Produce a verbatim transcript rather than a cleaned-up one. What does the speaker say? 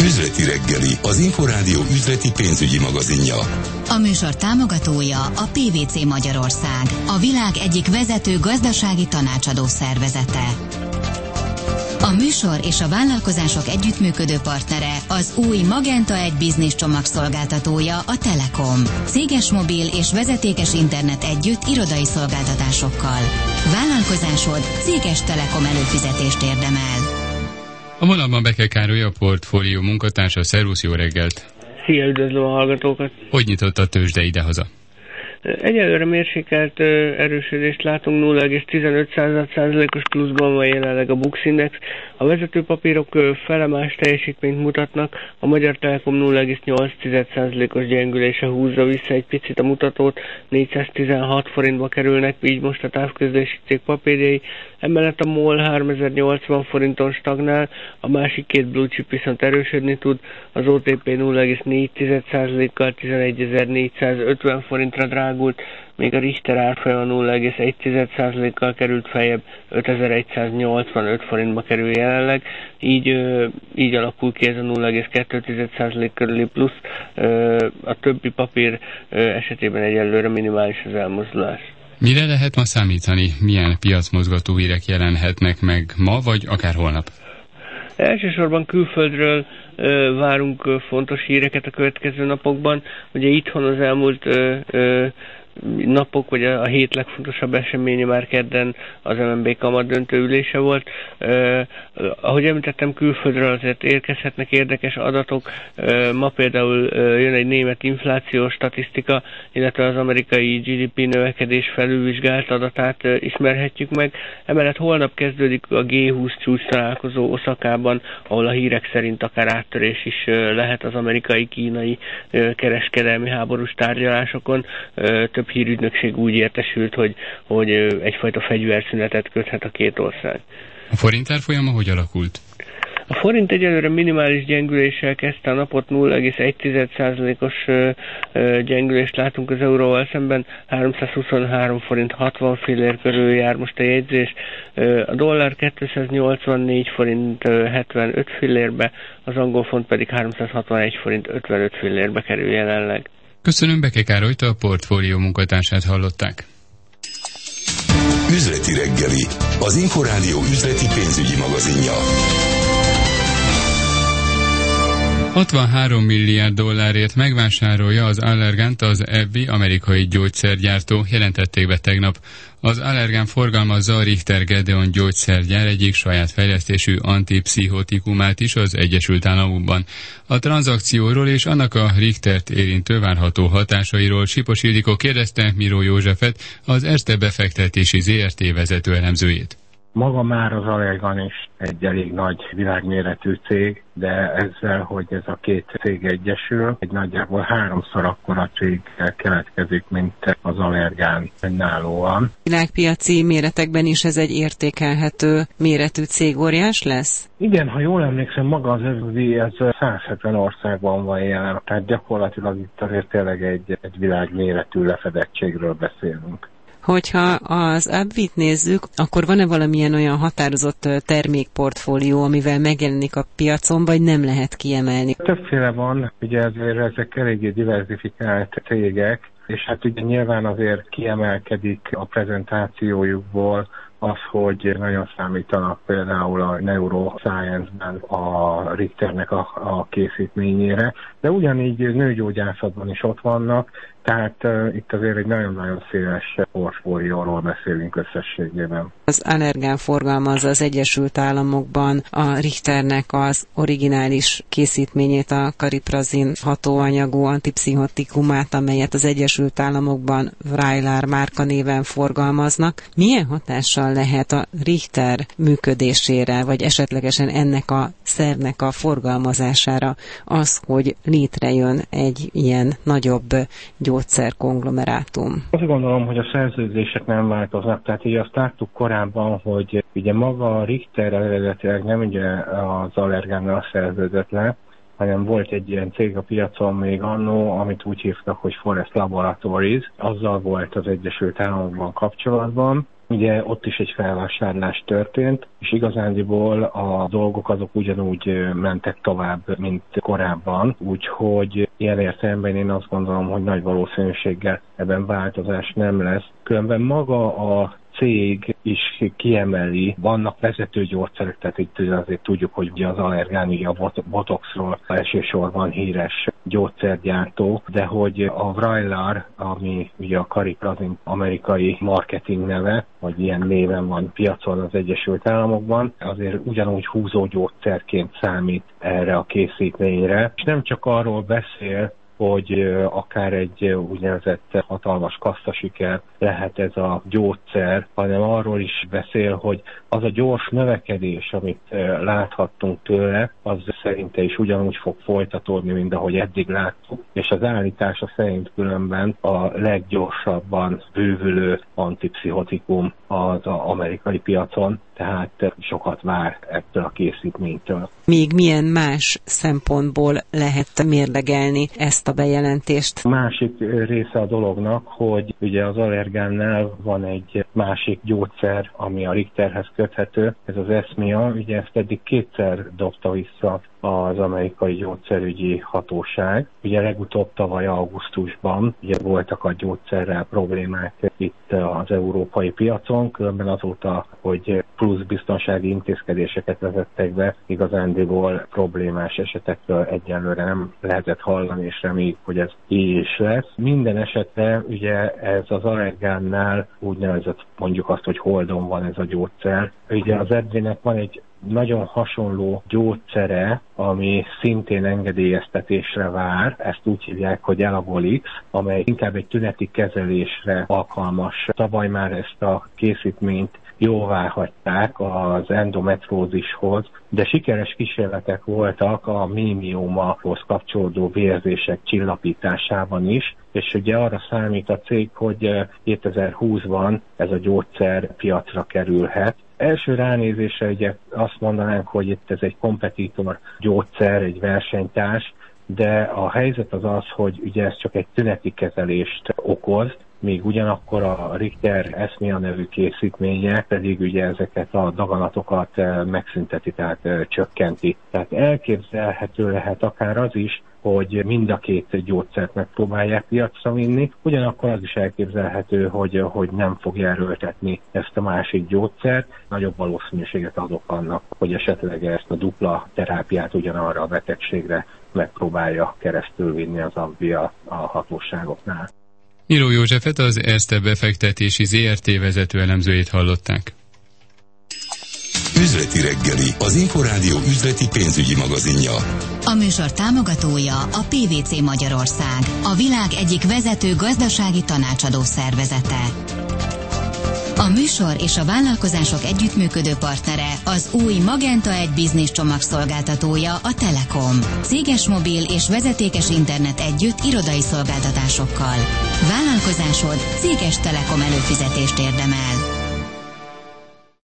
Üzleti reggeli, az Inforádió üzleti pénzügyi magazinja. A műsor támogatója a pé vé cé Magyarország, a világ egyik vezető gazdasági tanácsadó szervezete. A műsor és a vállalkozások együttműködő partnere az új Magenta egy biznisz csomagszolgáltatója, a Telekom. Céges mobil és vezetékes internet együtt irodai szolgáltatásokkal. Vállalkozásod céges Telekom előfizetést érdemel. A vonalban Beke Károly, a portfólió munkatársa. Szervusz, jó reggelt! Szia, üdvözlöm a hallgatókat! Hogy nyitott a tőzsde idehaza? Egyelőre mérsékelt erősödést látunk, nulla egész tizenöt százalékos pluszban van jelenleg a Bux Index. A vezető papírok felemás teljesítményt mutatnak, a Magyar Telekom nulla egész nyolc százalékos gyengülése húzza vissza egy picit a mutatót, négyszáztizenhat forintba kerülnek, így most a távközlési cég papírjai. Emellett a MOL háromezer-nyolcvan forinton stagnál, a másik két blue chip viszont erősödni tud, az o té pé nulla egész négy százalékkal tizenegyezer-négyszázötven forintra drágult, még a Richter árfolyama nulla egész egy százalékkal került feljebb, ötezeregyszáznyolcvanöt forintba kerül jelenleg, így, így alakul ki ez a nulla egész kettő százalék körüli plusz, a többi papír esetében egyelőre minimális az elmozdulás. Mire lehet ma számítani? Milyen piacmozgató hírek jelenhetnek meg ma, vagy akár holnap? Elsősorban külföldről ö, várunk ö, fontos híreket a következő napokban. Ugye itthon az elmúlt ö, ö, napok, vagy a, a hét legfontosabb eseménye már kedden az em en bé kamat döntő ülése volt. Uh, ahogy említettem, külföldről azért érkezhetnek érdekes adatok. Uh, ma például uh, jön egy német inflációs statisztika, illetve az amerikai gé dé pé növekedés felülvizsgált adatát uh, ismerhetjük meg. Emellett holnap kezdődik a gé húsz csúcs találkozó Oszakában, ahol a hírek szerint akár áttörés is uh, lehet az amerikai-kínai uh, kereskedelmi háborús tárgyalásokon. Uh, több hírügynökség úgy értesült, hogy, hogy egyfajta fegyverszünetet köthet a két ország. A forint árfolyama hogy alakult? A forint egyelőre minimális gyengüléssel kezdte a napot, nulla egész egy százalékos gyengülést látunk az euróval szemben, háromszázhuszonhárom forint hatvan fillér körül jár most a jegyzés, a dollár kétszáznyolcvannégy forint hetvenöt fillérbe, az angol font pedig háromszázhatvanegy forint ötvenöt fillérbe kerül jelenleg. Köszönöm, Beke Károlyt, a portfólió munkatársát hallották. Üzleti reggeli, az Inforádió üzleti pénzügyi magazinja. hatvanhárom milliárd dollárért megvásárolja az Allergánt az á vé i, amerikai gyógyszergyártó, jelentették be tegnap. Az Allergán forgalmazza a Richter Gedeon gyógyszergyár egyik saját fejlesztésű antipszichotikumát is az Egyesült Államokban. A tranzakcióról és annak a Richtert érintő várható hatásairól Sipos Ildikó kérdezte Miró Józsefet, az Erste befektetési zé er té vezető elemzőjét. Maga már az Allergan is egy elég nagy világméretű cég, de ezzel, hogy ez a két cég egyesül, egy nagyjából háromszor akkora cég keletkezik, mint az Allergan önállóan. Világpiaci méretekben is ez egy értékelhető méretű cég, óriás lesz? Igen, ha jól emlékszem, maga az á vé i ez száz hetven országban van jelen, tehát gyakorlatilag itt azért tényleg egy, egy világméretű lefedettségről beszélünk. Hogyha az á vé i-t nézzük, akkor van-e valamilyen olyan határozott termékportfólió, amivel megjelenik a piacon, vagy nem lehet kiemelni? Többféle van, ugye ezért ezek eléggé diversifikált cégek, és hát ugye nyilván azért kiemelkedik a prezentációjukból az, hogy nagyon számítanak például a neuroscience-ben a Richternek a, a készítményére, de ugyanígy nőgyógyászatban is ott vannak, tehát uh, itt azért egy nagyon-nagyon széles portfólióról beszélünk összességében. Az Allergan forgalmazza az Egyesült Államokban a Richternek az originális készítményét, a kariprazin hatóanyagú antipszichotikumát, amelyet az Egyesült Államokban Vraylar márkanéven forgalmaznak. Milyen hatással lehet a Richter működésére, vagy esetlegesen ennek a szervnek a forgalmazására az, hogy létrejön egy ilyen nagyobb gyógyszerkonglomerátum? Azt gondolom, hogy a szerződések nem változnak, tehát így azt láttuk korábban, hogy ugye maga a Richter eredetileg nem ugye az Allergánnal szerződött le, hanem volt egy ilyen cég a piacon még annó, amit úgy hívtak, hogy Forest Laboratories, azzal volt az Egyesült Államokban kapcsolatban, Ugye ott is egy felvásárlás történt, és igazándiból a dolgok azok ugyanúgy mentek tovább, mint korábban, úgyhogy ilyen értelemben én azt gondolom, hogy nagy valószínűséggel ebben változás nem lesz. Különben maga a cég is kiemeli, vannak vezető gyógyszerek, tehát itt azért tudjuk, hogy ugye az Allergan, ugye a Botoxról elsősorban híres gyógyszergyártó, de hogy a Vraylar, ami ugye a Cariprazin amerikai marketing neve, vagy ilyen néven van piacon az Egyesült Államokban, azért ugyanúgy húzó gyógyszerként számít erre a készítményre, és nem csak arról beszél, hogy akár egy úgynevezett hatalmas kasszasiker lehet ez a gyógyszer, hanem arról is beszél, hogy az a gyors növekedés, amit láthattunk tőle, az szerinte is ugyanúgy fog folytatódni, mint ahogy eddig láttuk, és az állítása szerint különben a leggyorsabban bővülő antipszichotikum az amerikai piacon, tehát sokat vár ettől a készítménytől. Még milyen más szempontból lehet mérlegelni ezt a bejelentést? A másik része a dolognak, hogy ugye az Allergannál van egy másik gyógyszer, ami a Richterhez köthető, ez az Esmia, ugye ezt eddig kétszer dobta vissza az amerikai gyógyszerügyi hatóság. Ugye legutóbb tavaly augusztusban ugye voltak a gyógyszerrel problémák itt az európai piacon, különben azóta, hogy plusz biztonsági intézkedéseket vezettek be, igazándiból problémás esetekről egyelőre nem lehetett hallani, és reméljük, hogy ez így is lesz. Minden esetre ugye ez az Allergannál úgynevezett, mondjuk azt, hogy holdon van ez a gyógyszer. Ugye az Edrinek van egy nagyon hasonló gyógyszere, ami szintén engedélyeztetésre vár, ezt úgy hívják, hogy Elabolix, amely inkább egy tüneti kezelésre alkalmas. Tavaly már ezt a készítményt jóvá hagyták az endometrózishoz, de sikeres kísérletek voltak a mémiomahoz kapcsolódó vérzések csillapításában is, és ugye arra számít a cég, hogy kétezer-húszban ez a gyógyszer piacra kerülhet. Első ránézésre ugye azt mondanánk, hogy itt ez egy kompetitor gyógyszer, egy versenytárs, de a helyzet az az, hogy ugye ez csak egy tüneti kezelést okoz, még ugyanakkor a Richter Esmia nevű készítménye pedig ugye ezeket a daganatokat megszünteti, tehát csökkenti. Tehát elképzelhető lehet akár az is, hogy mind a két gyógyszert megpróbálják piacra vinni, ugyanakkor az is elképzelhető, hogy, hogy nem fogja erőltetni ezt a másik gyógyszert. Nagyobb valószínűséget adok annak, hogy esetleg ezt a dupla terápiát ugyanarra a betegségre megpróbálja keresztül vinni az Ambia a hatóságoknál. Író Józsefet, az Erste befektetési zé er té vezető elemzőjét hallották. Üzleti reggeli, az Inforádió üzleti pénzügyi magazinja. A műsor támogatója a pé vé cé Magyarország, a világ egyik vezető gazdasági tanácsadó szervezete. A műsor és a vállalkozások együttműködő partnere az új Magenta egy Business csomagszolgáltatója, a Telekom. Céges mobil és vezetékes internet együtt irodai szolgáltatásokkal. Vállalkozásod céges Telekom előfizetést érdemel.